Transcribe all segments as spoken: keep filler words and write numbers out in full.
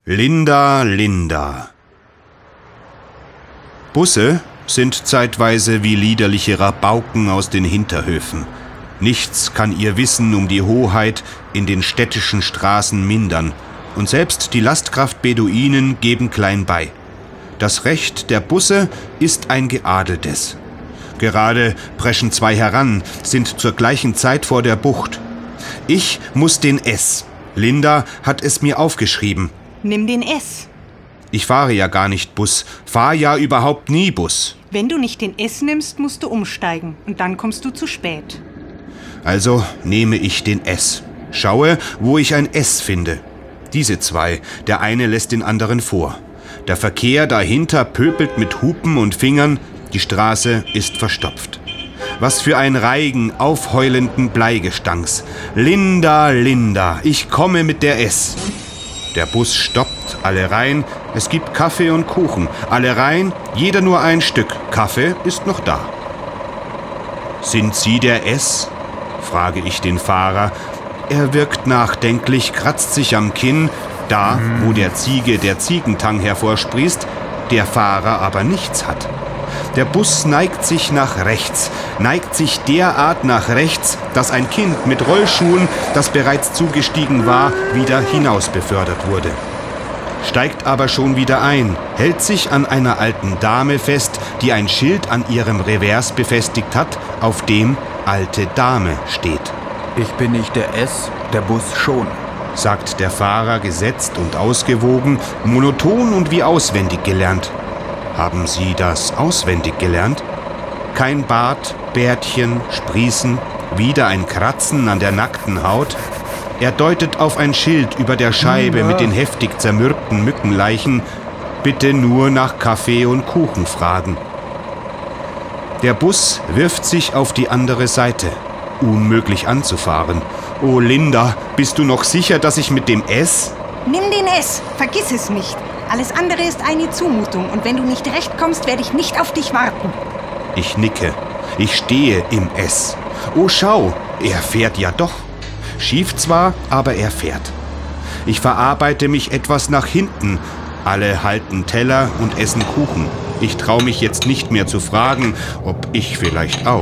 Linda, Linda. Busse sind zeitweise wie liederliche Rabauken aus den Hinterhöfen. Nichts kann ihr Wissen um die Hoheit in den städtischen Straßen mindern. Und selbst die Lastkraft-Beduinen geben klein bei. Das Recht der Busse ist ein geadeltes. Gerade preschen zwei heran, sind zur gleichen Zeit vor der Bucht. Ich muss den S. Linda hat es mir aufgeschrieben. Nimm den S. Ich fahre ja gar nicht Bus, fahre ja überhaupt nie Bus. Wenn du nicht den S nimmst, musst du umsteigen und dann kommst du zu spät. Also nehme ich den S. Schaue, wo ich ein S finde. Diese zwei, der eine lässt den anderen vor. Der Verkehr dahinter pöbelt mit Hupen und Fingern, die Straße ist verstopft. Was für ein Reigen aufheulenden Bleigestanks. Linda, Linda, ich komme mit der S. Der Bus stoppt, alle rein, es gibt Kaffee und Kuchen. Alle rein, jeder nur ein Stück. Kaffee ist noch da. Sind Sie der S? Frage ich den Fahrer. Er wirkt nachdenklich, kratzt sich am Kinn, da, wo der Ziege der Ziegentang hervorsprießt, der Fahrer aber nichts hat. Der Bus neigt sich nach rechts, neigt sich derart nach rechts, dass ein Kind mit Rollschuhen, das bereits zugestiegen war, wieder hinaus befördert wurde. Steigt aber schon wieder ein, hält sich an einer alten Dame fest, die ein Schild an ihrem Revers befestigt hat, auf dem »Alte Dame« steht. Ich bin nicht der S, der Bus schon, sagt der Fahrer gesetzt und ausgewogen, monoton und wie auswendig gelernt. Haben Sie das auswendig gelernt? Kein Bart, Bärtchen, Sprießen, wieder ein Kratzen an der nackten Haut. Er deutet auf ein Schild über der Scheibe mit den heftig zermürbten Mückenleichen. Bitte nur nach Kaffee und Kuchen fragen. Der Bus wirft sich auf die andere Seite. Unmöglich anzufahren. Oh Linda, bist du noch sicher, dass ich mit dem S? Nimm den S, vergiss es nicht. Alles andere ist eine Zumutung und wenn du nicht recht kommst, werde ich nicht auf dich warten. Ich nicke. Ich stehe im S. Oh schau, er fährt ja doch. Schief zwar, aber er fährt. Ich verarbeite mich etwas nach hinten. Alle halten Teller und essen Kuchen. Ich traue mich jetzt nicht mehr zu fragen, ob ich vielleicht auch.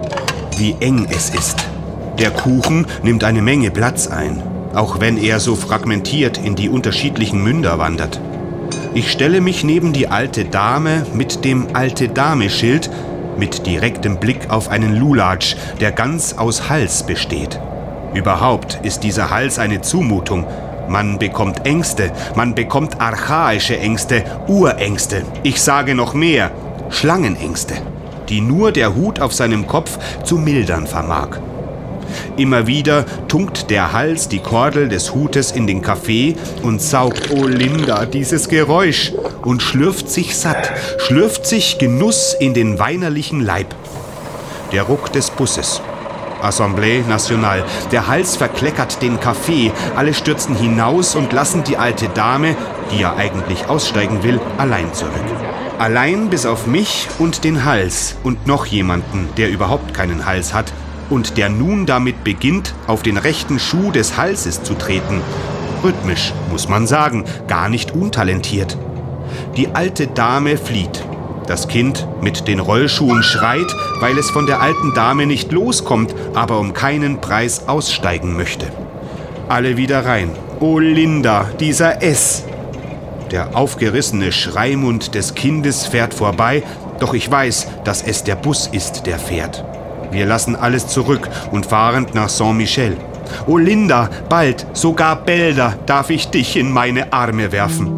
Wie eng es ist. Der Kuchen nimmt eine Menge Platz ein, auch wenn er so fragmentiert in die unterschiedlichen Münder wandert. Ich stelle mich neben die alte Dame mit dem Alte-Dame-Schild, mit direktem Blick auf einen Lulatsch, der ganz aus Hals besteht. Überhaupt ist dieser Hals eine Zumutung. Man bekommt Ängste, man bekommt archaische Ängste, Urängste. Ich sage noch mehr, Schlangenängste, die nur der Hut auf seinem Kopf zu mildern vermag. Immer wieder tunkt der Hals die Kordel des Hutes in den Kaffee und saugt, oh Linda, dieses Geräusch, und schlürft sich satt, schlürft sich Genuss in den weinerlichen Leib. Der Ruck des Busses. Assemblée Nationale. Der Hals verkleckert den Kaffee, alle stürzen hinaus und lassen die alte Dame, die ja eigentlich aussteigen will, allein zurück. Allein bis auf mich und den Hals und noch jemanden, der überhaupt keinen Hals hat, und der nun damit beginnt, auf den rechten Schuh des Halses zu treten. Rhythmisch, muss man sagen, gar nicht untalentiert. Die alte Dame flieht. Das Kind mit den Rollschuhen schreit, weil es von der alten Dame nicht loskommt, aber um keinen Preis aussteigen möchte. Alle wieder rein. Oh Linda, dieser S. Der aufgerissene Schreimund des Kindes fährt vorbei, doch ich weiß, dass es der Bus ist, der fährt. Wir lassen alles zurück und fahren nach Saint-Michel. Oh Linda, bald, sogar bälder, darf ich dich in meine Arme werfen.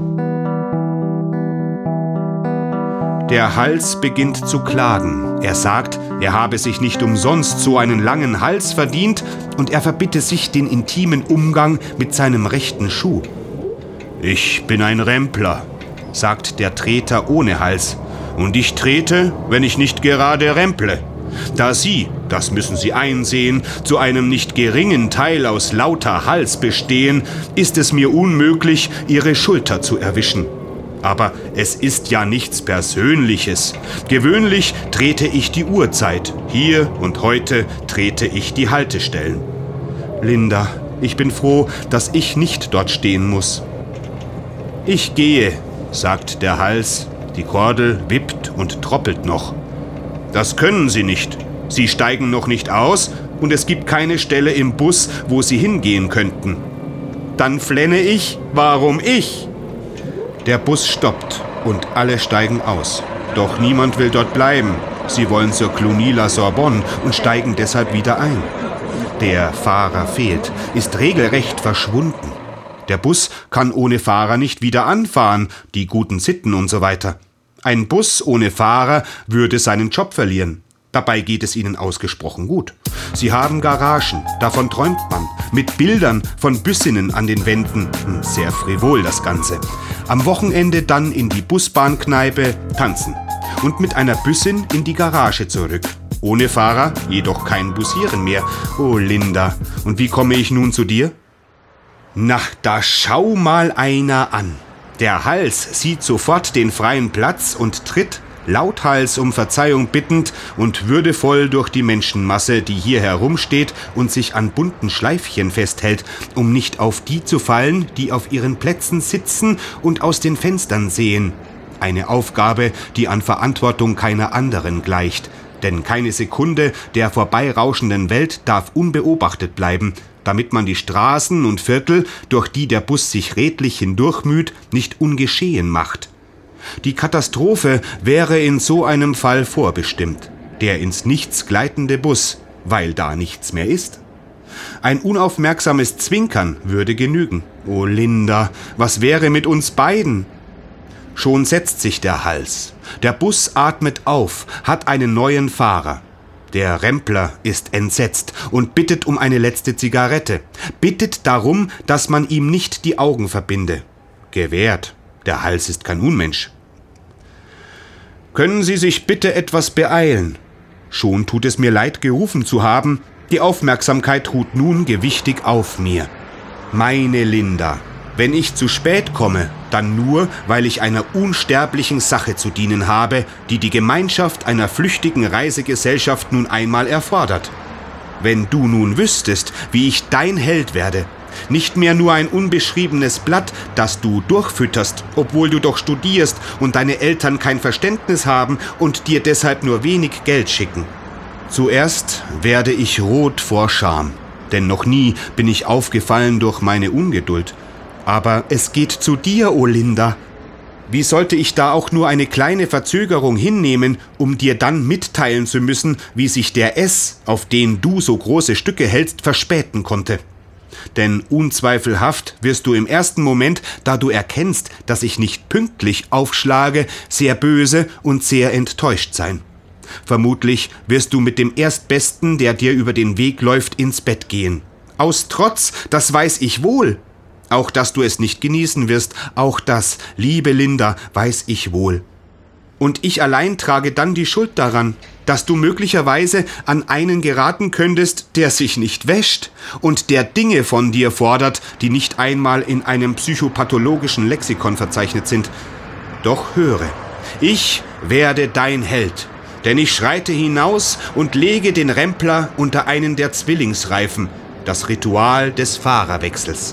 Der Hals beginnt zu klagen. Er sagt, er habe sich nicht umsonst so einen langen Hals verdient und er verbitte sich den intimen Umgang mit seinem rechten Schuh. Ich bin ein Rempler, sagt der Treter ohne Hals. Und ich trete, wenn ich nicht gerade remple. Da Sie, das müssen Sie einsehen, zu einem nicht geringen Teil aus lauter Hals bestehen, ist es mir unmöglich, Ihre Schulter zu erwischen. Aber es ist ja nichts Persönliches. Gewöhnlich trete ich die Uhrzeit. Hier und heute trete ich die Haltestellen. Linda, ich bin froh, dass ich nicht dort stehen muss. Ich gehe, sagt der Hals, die Kordel wippt und troppelt noch. Das können Sie nicht. Sie steigen noch nicht aus und es gibt keine Stelle im Bus, wo Sie hingehen könnten. Dann flenne ich, warum ich? Der Bus stoppt und alle steigen aus. Doch niemand will dort bleiben. Sie wollen zur Cluny-la-Sorbonne und steigen deshalb wieder ein. Der Fahrer fehlt, ist regelrecht verschwunden. Der Bus kann ohne Fahrer nicht wieder anfahren, die guten Sitten und so weiter. Ein Bus ohne Fahrer würde seinen Job verlieren. Dabei geht es ihnen ausgesprochen gut. Sie haben Garagen, davon träumt man, mit Bildern von Büssinnen an den Wänden. Sehr frivol das Ganze. Am Wochenende dann in die Busbahnkneipe tanzen und mit einer Büssin in die Garage zurück. Ohne Fahrer, jedoch kein Bussieren mehr. Oh Linda, und wie komme ich nun zu dir? Na, da schau mal einer an. Der Hals sieht sofort den freien Platz und tritt, lauthals um Verzeihung bittend und würdevoll durch die Menschenmasse, die hier herumsteht und sich an bunten Schleifchen festhält, um nicht auf die zu fallen, die auf ihren Plätzen sitzen und aus den Fenstern sehen. Eine Aufgabe, die an Verantwortung keiner anderen gleicht. Denn keine Sekunde der vorbeirauschenden Welt darf unbeobachtet bleiben, damit man die Straßen und Viertel, durch die der Bus sich redlich hindurchmüht, nicht ungeschehen macht. Die Katastrophe wäre in so einem Fall vorbestimmt, der ins Nichts gleitende Bus, weil da nichts mehr ist. Ein unaufmerksames Zwinkern würde genügen. Oh Linda, was wäre mit uns beiden? Schon setzt sich der Hals. Der Bus atmet auf, hat einen neuen Fahrer. Der Rempler ist entsetzt und bittet um eine letzte Zigarette. Bittet darum, dass man ihm nicht die Augen verbinde. Gewährt, der Hals ist kein Unmensch. Können Sie sich bitte etwas beeilen? Schon tut es mir leid, gerufen zu haben. Die Aufmerksamkeit ruht nun gewichtig auf mir. Meine Linda, wenn ich zu spät komme, dann nur, weil ich einer unsterblichen Sache zu dienen habe, die die Gemeinschaft einer flüchtigen Reisegesellschaft nun einmal erfordert. Wenn du nun wüsstest, wie ich dein Held werde, nicht mehr nur ein unbeschriebenes Blatt, das du durchfütterst, obwohl du doch studierst und deine Eltern kein Verständnis haben und dir deshalb nur wenig Geld schicken. Zuerst werde ich rot vor Scham, denn noch nie bin ich aufgefallen durch meine Ungeduld. Aber es geht zu dir, O Linda. Wie sollte ich da auch nur eine kleine Verzögerung hinnehmen, um dir dann mitteilen zu müssen, wie sich der S, auf den du so große Stücke hältst, verspäten konnte? Denn unzweifelhaft wirst du im ersten Moment, da du erkennst, dass ich nicht pünktlich aufschlage, sehr böse und sehr enttäuscht sein. Vermutlich wirst du mit dem Erstbesten, der dir über den Weg läuft, ins Bett gehen. Aus Trotz, das weiß ich wohl. Auch, dass du es nicht genießen wirst, auch das, liebe Linda, weiß ich wohl. Und ich allein trage dann die Schuld daran, dass du möglicherweise an einen geraten könntest, der sich nicht wäscht und der Dinge von dir fordert, die nicht einmal in einem psychopathologischen Lexikon verzeichnet sind. Doch höre, ich werde dein Held, denn ich schreite hinaus und lege den Rempler unter einen der Zwillingsreifen, das Ritual des Fahrerwechsels.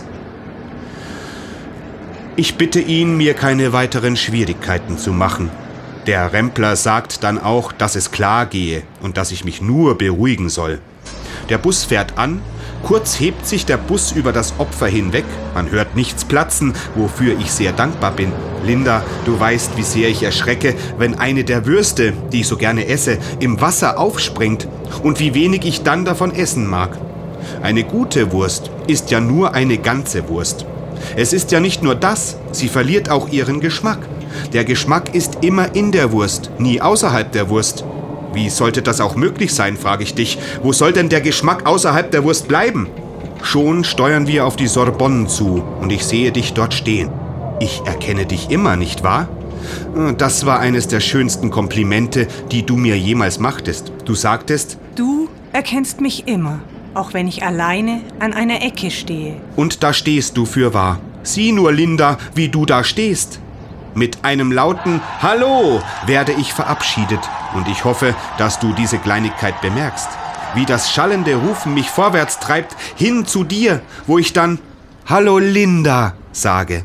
Ich bitte ihn, mir keine weiteren Schwierigkeiten zu machen. Der Rempler sagt dann auch, dass es klar gehe und dass ich mich nur beruhigen soll. Der Bus fährt an, kurz hebt sich der Bus über das Opfer hinweg, man hört nichts platzen, wofür ich sehr dankbar bin. Linda, du weißt, wie sehr ich erschrecke, wenn eine der Würste, die ich so gerne esse, im Wasser aufspringt und wie wenig ich dann davon essen mag. Eine gute Wurst ist ja nur eine ganze Wurst. Es ist ja nicht nur das, sie verliert auch ihren Geschmack. Der Geschmack ist immer in der Wurst, nie außerhalb der Wurst. Wie sollte das auch möglich sein, frage ich dich. Wo soll denn der Geschmack außerhalb der Wurst bleiben? Schon steuern wir auf die Sorbonne zu und ich sehe dich dort stehen. Ich erkenne dich immer, nicht wahr? Das war eines der schönsten Komplimente, die du mir jemals machtest. Du sagtest: Du erkennst mich immer, auch wenn ich alleine an einer Ecke stehe. Und da stehst du fürwahr. Sieh nur, Linda, wie du da stehst. Mit einem lauten Hallo werde ich verabschiedet und ich hoffe, dass du diese Kleinigkeit bemerkst. Wie das schallende Rufen mich vorwärts treibt, hin zu dir, wo ich dann Hallo Linda sage.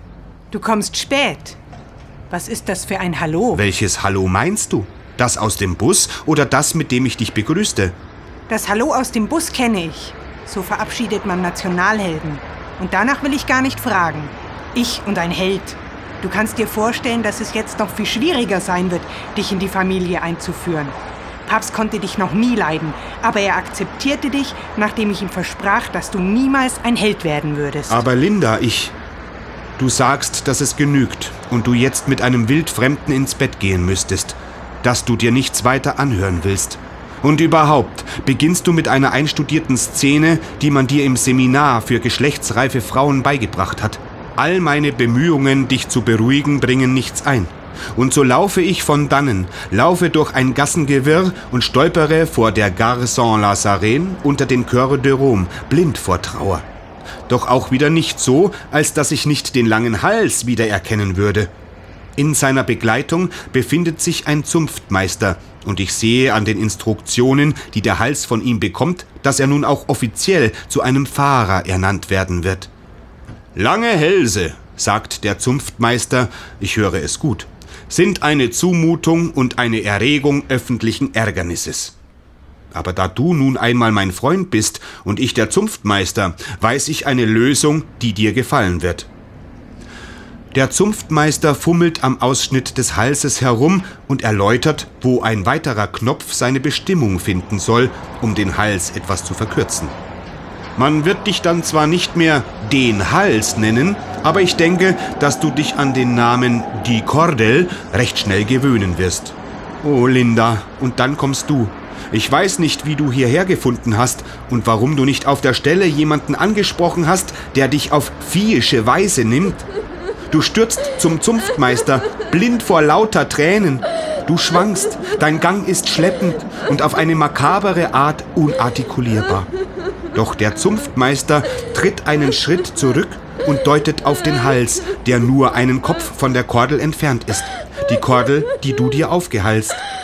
Du kommst spät. Was ist das für ein Hallo? Welches Hallo meinst du? Das aus dem Bus oder das, mit dem ich dich begrüßte? Das Hallo aus dem Bus kenne ich. So verabschiedet man Nationalhelden. Und danach will ich gar nicht fragen. Ich und ein Held. Du kannst dir vorstellen, dass es jetzt noch viel schwieriger sein wird, dich in die Familie einzuführen. Papst konnte dich noch nie leiden, aber er akzeptierte dich, nachdem ich ihm versprach, dass du niemals ein Held werden würdest. Aber Linda, ich... Du sagst, dass es genügt und du jetzt mit einem Wildfremden ins Bett gehen müsstest, dass du dir nichts weiter anhören willst. Und überhaupt beginnst du mit einer einstudierten Szene, die man dir im Seminar für geschlechtsreife Frauen beigebracht hat. All meine Bemühungen, dich zu beruhigen, bringen nichts ein. Und so laufe ich von dannen, laufe durch ein Gassengewirr und stolpere vor der Gare Saint-Lazare unter den Chœurs de Rome, blind vor Trauer. Doch auch wieder nicht so, als dass ich nicht den langen Hals wiedererkennen würde. In seiner Begleitung befindet sich ein Zunftmeister, und ich sehe an den Instruktionen, die der Hals von ihm bekommt, dass er nun auch offiziell zu einem Fahrer ernannt werden wird. »Lange Hälse«, sagt der Zunftmeister, ich höre es gut, »sind eine Zumutung und eine Erregung öffentlichen Ärgernisses. Aber da du nun einmal mein Freund bist und ich der Zunftmeister, weiß ich eine Lösung, die dir gefallen wird.« Der Zunftmeister fummelt am Ausschnitt des Halses herum und erläutert, wo ein weiterer Knopf seine Bestimmung finden soll, um den Hals etwas zu verkürzen. Man wird dich dann zwar nicht mehr den Hals nennen, aber ich denke, dass du dich an den Namen die Kordel recht schnell gewöhnen wirst. Oh, Linda, und dann kommst du. Ich weiß nicht, wie du hierher gefunden hast und warum du nicht auf der Stelle jemanden angesprochen hast, der dich auf viehische Weise nimmt. Du stürzt zum Zunftmeister, blind vor lauter Tränen. Du schwankst, dein Gang ist schleppend und auf eine makabere Art unartikulierbar. Doch der Zunftmeister tritt einen Schritt zurück und deutet auf den Hals, der nur einen Kopf von der Kordel entfernt ist. Die Kordel, die du dir aufgehalst.